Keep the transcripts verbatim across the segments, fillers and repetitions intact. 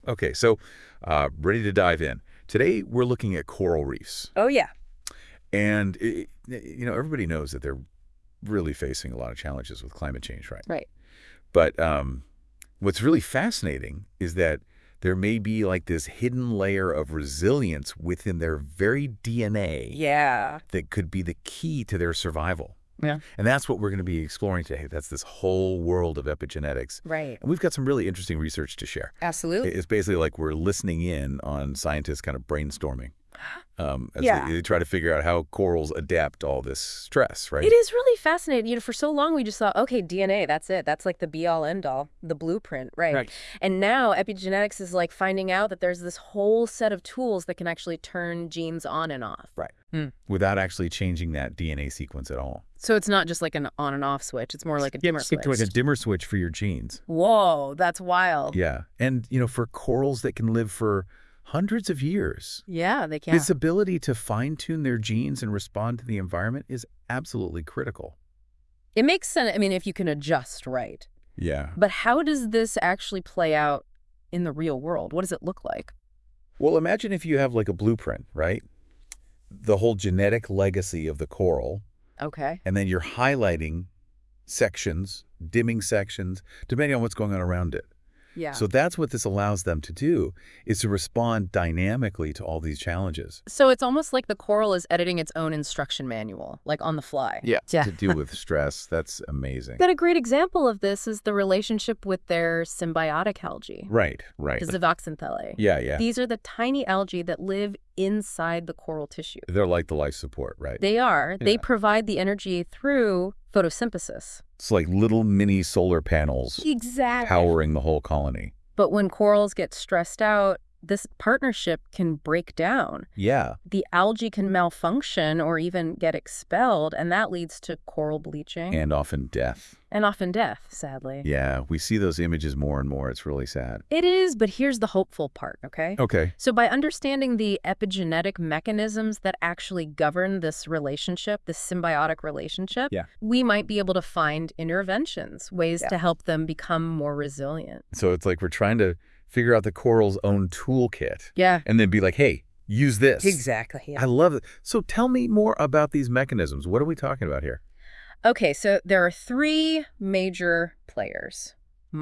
Okay, so uh, ready to dive in. Today, we're looking at coral reefs. Oh, yeah. And, it, you know, everybody knows that they're really facing a lot of challenges with climate change, right? Right. But um, what's really fascinating is that there may be like this hidden layer of resilience within their very D N A Yeah. that could be the key to their survival. Yeah. And that's what we're going to be exploring today. That's this whole world of epigenetics. Right. And we've got some really interesting research to share. Absolutely. It's basically like we're listening in on scientists kind of brainstorming um, as Yeah. they, they try to figure out how corals adapt to all this stress, right? It is really fascinating. You know, for so long we just thought, okay, D N A, that's it. That's like the be-all, end-all, the blueprint, right? Right. And now epigenetics is like finding out that there's this whole set of tools that can actually turn genes on and off. Right. Hmm. Without actually changing that D N A sequence at all. So it's not just like an on and off switch. It's more like a dimmer It's switch. like a dimmer switch for your genes. Whoa, that's wild. Yeah. And, you know, for corals that can live for hundreds of years, Yeah, they can. this ability to fine-tune their genes and respond to the environment is absolutely critical. It makes sense, I mean, if you can adjust right. Yeah. But how does this actually play out in the real world? What does it look like? Well, imagine if you have like a blueprint, right? The whole genetic legacy of the coral, Okay. and then you're highlighting sections, dimming sections, depending on what's going on around it. Yeah. So that's what this allows them to do, is to respond dynamically to all these challenges. So it's almost like the coral is editing its own instruction manual, like on the fly. Yeah. To deal with stress. That's amazing. But a great example of this is the relationship with their symbiotic algae, Right, right. the zooxanthellae. Yeah, yeah. These are the tiny algae that live inside the coral tissue. They're like the life support, right? They are. They Yeah. provide the energy through photosynthesis. It's like little mini solar panels Exactly. powering the whole colony. But when corals get stressed out, this partnership can break down. Yeah. The algae can malfunction or even get expelled, and that leads to coral bleaching And often death. and often death, sadly. Yeah, we see those images more and more. It's really sad. It is, but here's the hopeful part, okay? Okay. So by understanding the epigenetic mechanisms that actually govern this relationship, this symbiotic relationship, Yeah. we might be able to find interventions, ways Yeah. to help them become more resilient. So it's like we're trying to figure out the coral's own toolkit Yeah. and then be like, hey, use this. Exactly. Yeah. I love it. So tell me more about these mechanisms. What are we talking about here? Okay, so there are three major players: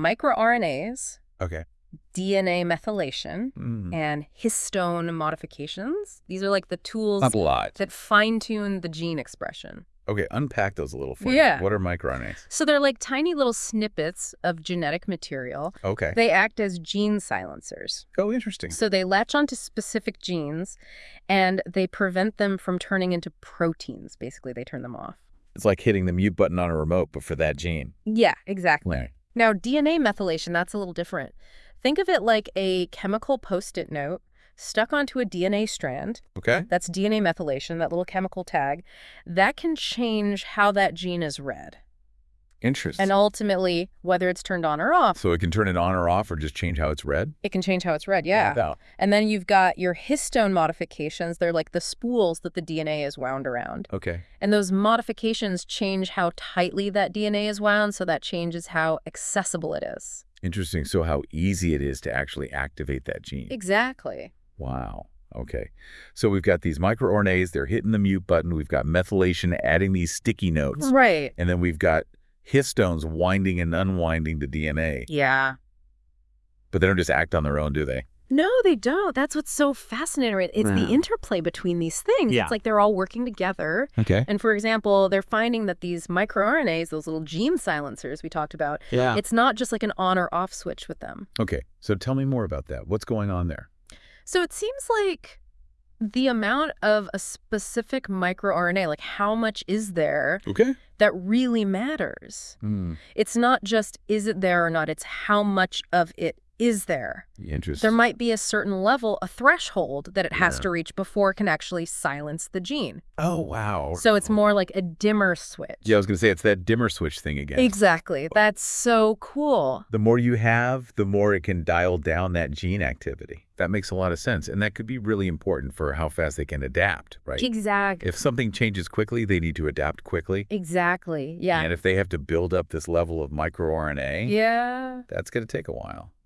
microRNAs, Okay. D N A methylation, Mm. and histone modifications. These are like the tools Not a lot. that fine-tune the gene expression. Okay, unpack those a little for me. Yeah. What are microRNAs? So they're like tiny little snippets of genetic material. Okay. They act as gene silencers. Oh, interesting. So they latch onto specific genes, and they prevent them from turning into proteins. Basically, they turn them off. It's like hitting the mute button on a remote, but for that gene. Yeah, exactly. Right. Now, D N A methylation, that's a little different. Think of it like a chemical Post-it note stuck onto a D N A strand. Okay. That's D N A methylation, that little chemical tag. That can change how that gene is read, Interesting. and ultimately whether it's turned on or off. So it can turn it on or off or just change how it's read? It can change how it's read, yeah. Wow. And then you've got your histone modifications. They're like the spools that the D N A is wound around. Okay. And those modifications change how tightly that D N A is wound, so that changes how accessible it is. Interesting. So how easy it is to actually activate that gene. Exactly. Wow. Okay. So we've got these microRNAs. They're hitting the mute button. We've got methylation adding these sticky notes. Right. And then we've got histones winding and unwinding the D N A. Yeah. But they don't just act on their own, do they? No, they don't. That's what's so fascinating. right? It's the Wow. interplay between these things. Yeah. It's like they're all working together. Okay. And for example, they're finding that these microRNAs, those little gene silencers we talked about, Yeah. it's not just like an on or off switch with them. Okay. So tell me more about that. What's going on there? So it seems like the amount of a specific microRNA, like how much is there, Okay. that really matters. Hmm. It's not just is it there or not, it's how much of it is there. Interesting. There might be a certain level, a threshold that it has Yeah. to reach before it can actually silence the gene. Oh, wow. So it's more like a dimmer switch. Yeah, I was going to say it's that dimmer switch thing again. Exactly. That's so cool. The more you have, the more it can dial down that gene activity. That makes a lot of sense. And that could be really important for how fast they can adapt, right? Exactly. If something changes quickly, they need to adapt quickly. Exactly. Yeah. And if they have to build up this level of microRNA, Yeah. that's going to take a while.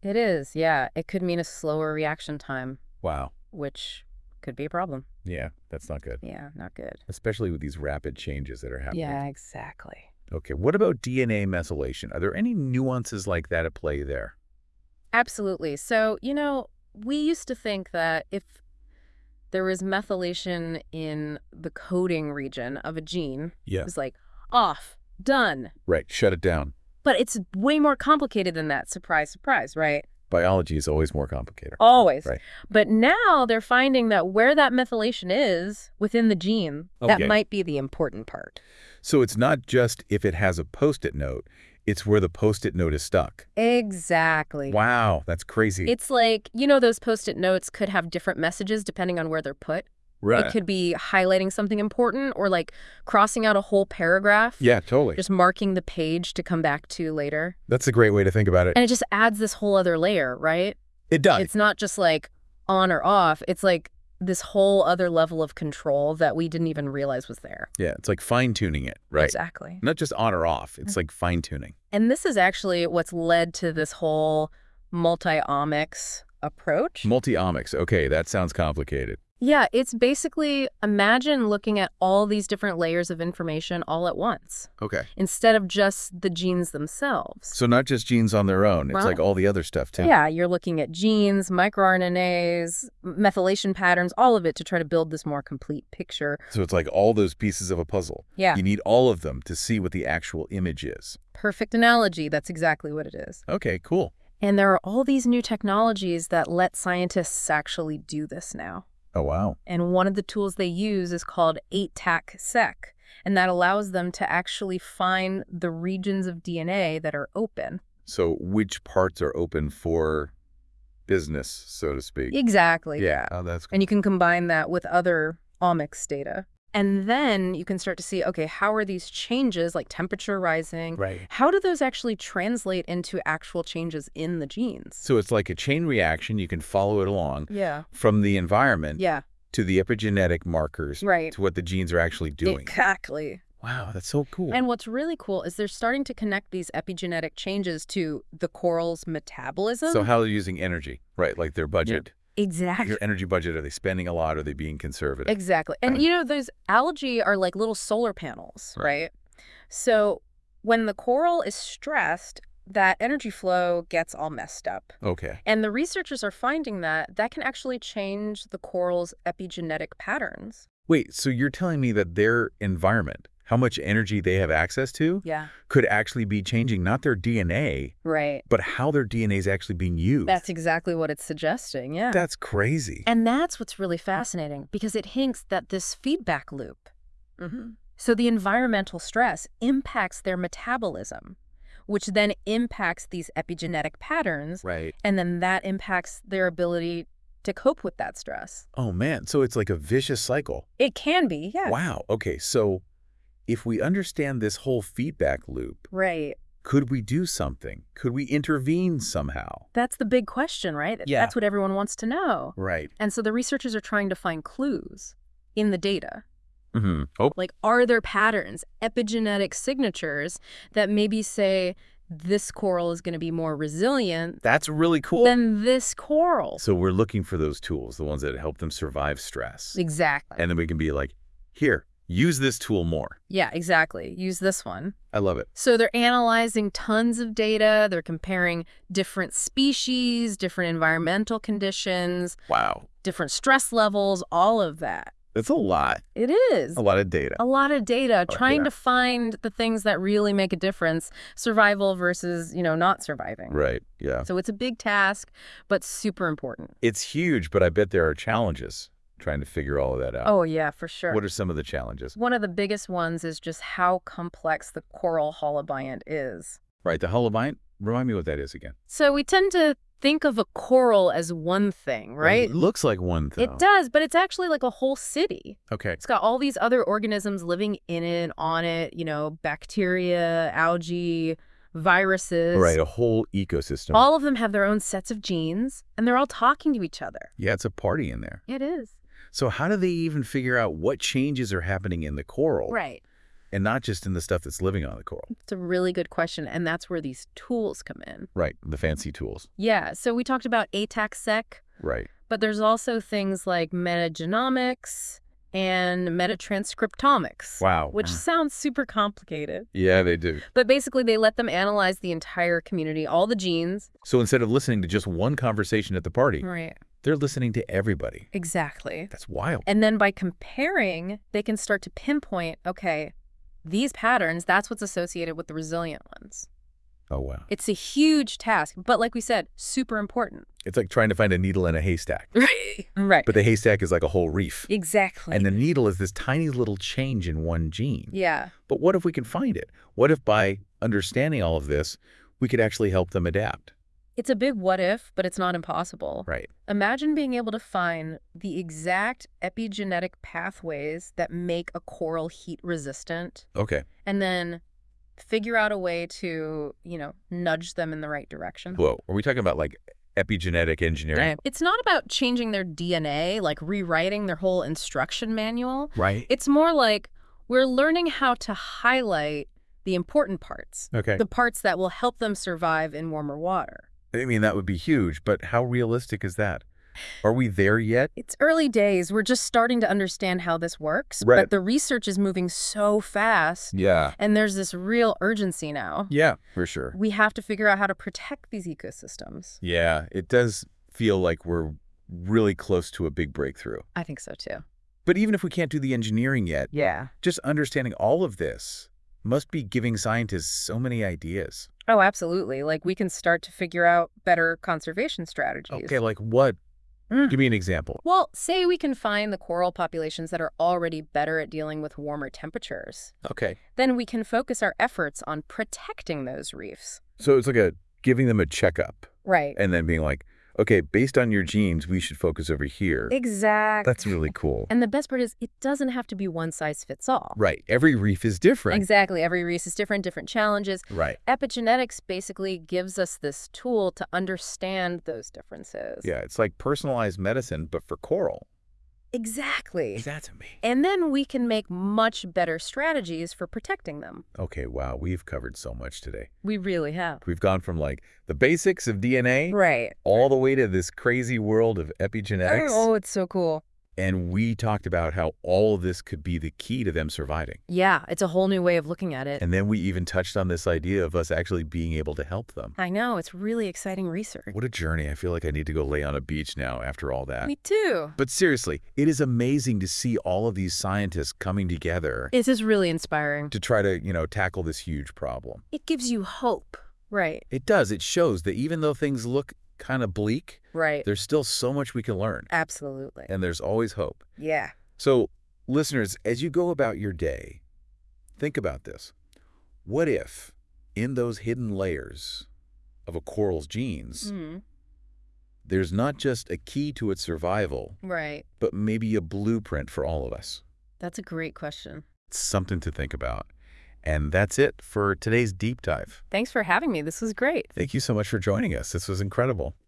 It is, yeah. It could mean a slower reaction time, Wow. which could be a problem. Yeah, that's not good. Yeah, not good. Especially with these rapid changes that are happening. Yeah, exactly. Okay, what about D N A methylation? Are there any nuances like that at play there? Absolutely. So, you know, we used to think that if there was methylation in the coding region of a gene, Yeah. it was like, off, done. Right, shut it down. But it's way more complicated than that. Surprise, surprise, right? Biology is always more complicated. Always. Right. But now they're finding that where that methylation is within the gene, Okay. that might be the important part. So it's not just if it has a post-it note, it's where the post-it note is stuck. Exactly. Wow, that's crazy. It's like, you know, those Post-it notes could have different messages depending on where they're put. right. It could be highlighting something important or like crossing out a whole paragraph. Yeah, totally. Just marking the page to come back to later. That's a great way to think about it. And it just adds this whole other layer, right? It does. It's not just like on or off. It's like this whole other level of control that we didn't even realize was there. Yeah, it's like fine-tuning it, right? Exactly. Not just on or off. It's like fine-tuning. And this is actually what's led to this whole multi-omics approach. Multi-omics. Okay, that sounds complicated. Yeah, it's basically, imagine looking at all these different layers of information all at once, Okay. instead of just the genes themselves. So not just genes on their own. It's Wow. like all the other stuff, too. Yeah, you're looking at genes, microRNAs, methylation patterns, all of it to try to build this more complete picture. So it's like all those pieces of a puzzle. Yeah, You need all of them to see what the actual image is. perfect analogy. That's exactly what it is. Okay, cool. And there are all these new technologies that let scientists actually do this now. Oh, wow. And one of the tools they use is called eight tac sec, and that allows them to actually find the regions of D N A that are open. So which parts are open for business, so to speak? Exactly. Yeah. Oh, that's cool. And you can combine that with other omics data. And then you can start to see, okay, how are these changes, like temperature rising, Right. how do those actually translate into actual changes in the genes? So it's like a chain reaction. You can follow it along Yeah. from the environment Yeah, to the epigenetic markers right. to what the genes are actually doing. Exactly. Wow, that's so cool. And what's really cool is they're starting to connect these epigenetic changes to the coral's metabolism. So how they're using energy, right? Like their budget. Exactly. Your energy budget, are they spending a lot? Are they being conservative? Exactly. And, you know, those algae are like little solar panels, Right. right? So when the coral is stressed, that energy flow gets all messed up. Okay. And the researchers are finding that that can actually change the coral's epigenetic patterns. Wait, so you're telling me that their environment, how much energy they have access to, Yeah. could actually be changing not their D N A, Right. but how their D N A is actually being used? That's exactly what it's suggesting, yeah. That's crazy. And that's what's really fascinating, because it hints that this feedback loop, mm-hmm. so the environmental stress impacts their metabolism, which then impacts these epigenetic patterns, Right. and then that impacts their ability to cope with that stress. Oh, man. So it's like a vicious cycle. It can be, yeah. Wow. Okay. So if we understand this whole feedback loop, Right. could we do something? Could we intervene somehow? That's the big question, right? Yeah. That's what everyone wants to know. Right. And so the researchers are trying to find clues in the data. Mm-hmm. Oh, Like, are there patterns, epigenetic signatures that maybe say this coral is going to be more resilient that's really cool. than this coral? So we're looking for those tools, the ones that help them survive stress. Exactly. And then we can be like, here, use this tool more. Yeah, exactly. Use this one. I love it. So they're analyzing tons of data. They're comparing different species, different environmental conditions, Wow. different stress levels, all of that. That's a lot. It is. A lot of data. A lot of data, Oh, trying yeah. to find the things that really make a difference, survival versus, you know, not surviving. Right. Yeah. So it's a big task, but super important. It's huge, but I bet there are challenges trying to figure all of that out. Oh, yeah, for sure. What are some of the challenges? One of the biggest ones is just how complex the coral holobiont is. Right. The holobiont? Remind me what that is again. So we tend to think of a coral as one thing, right? It looks like one thing. It does, but it's actually like a whole city. Okay. It's got all these other organisms living in it, on it, you know, bacteria, algae, viruses. Right. A whole ecosystem. All of them have their own sets of genes, and they're all talking to each other. Yeah, it's a party in there. It is. So how do they even figure out what changes are happening in the coral? Right. And not just in the stuff that's living on the coral. It's a really good question, and that's where these tools come in. Right, the fancy tools. Yeah, so we talked about ATAC-seq, Right. but there's also things like metagenomics and metatranscriptomics. Wow. Which sounds super complicated. Yeah, they do. But basically, they let them analyze the entire community, all the genes. So instead of listening to just one conversation at the party, Right. they're listening to everybody. Exactly. That's wild. And then by comparing, they can start to pinpoint, okay, these patterns, that's what's associated with the resilient ones. Oh, wow. It's a huge task, but like we said, super important. It's like trying to find a needle in a haystack. Right. Right. But the haystack is like a whole reef. Exactly. And the needle is this tiny little change in one gene. Yeah. But what if we can find it? What if by understanding all of this, we could actually help them adapt? It's a big what if, but it's not impossible. Right. Imagine being able to find the exact epigenetic pathways that make a coral heat resistant, Okay. and then figure out a way to, you know, nudge them in the right direction. Whoa. Are we talking about like epigenetic engineering? It's not about changing their D N A, like rewriting their whole instruction manual. Right. It's more like we're learning how to highlight the important parts, Okay. the parts that will help them survive in warmer water. I mean, that would be huge, but how realistic is that? Are we there yet? It's early days. We're just starting to understand how this works, Right. but the research is moving so fast, Yeah. and there's this real urgency now. Yeah, for sure. We have to figure out how to protect these ecosystems. Yeah, it does feel like we're really close to a big breakthrough. I think so, too. But even if we can't do the engineering yet, Yeah. just understanding all of this must be giving scientists so many ideas. Oh, absolutely. Like, we can start to figure out better conservation strategies. Okay, like what? Mm. Give me an example. Well, say we can find the coral populations that are already better at dealing with warmer temperatures. Okay. Then we can focus our efforts on protecting those reefs. So it's like a giving them a checkup Right. and then being like, okay, based on your genes, we should focus over here. Exactly. That's really cool. And the best part is it doesn't have to be one size fits all. Right. Every reef is different. Exactly. Every reef is different, different challenges. Right. Epigenetics basically gives us this tool to understand those differences. Yeah, it's like personalized medicine, but for coral. Exactly. That's me. And then we can make much better strategies for protecting them. Okay, wow, we've covered so much today. We really have. We've gone from like the basics of D N A Right. all the way to this crazy world of epigenetics. Oh, it's so cool. And we talked about how all of this could be the key to them surviving. Yeah, it's a whole new way of looking at it. And then we even touched on this idea of us actually being able to help them. I know, it's really exciting research. What a journey. I feel like I need to go lay on a beach now after all that. Me too. But seriously, it is amazing to see all of these scientists coming together This is really inspiring. to try to, you know, tackle this huge problem. It gives you hope. Right. It does. It shows that even though things look kind of bleak, Right. there's still so much we can learn. Absolutely. And there's always hope. Yeah. So, listeners, as you go about your day, think about this. What if, in those hidden layers of a coral's genes, Mm. there's not just a key to its survival, Right. but maybe a blueprint for all of us? That's a great question. It's something to think about. And that's it for today's deep dive. Thanks for having me. This was great. Thank you so much for joining us. This was incredible.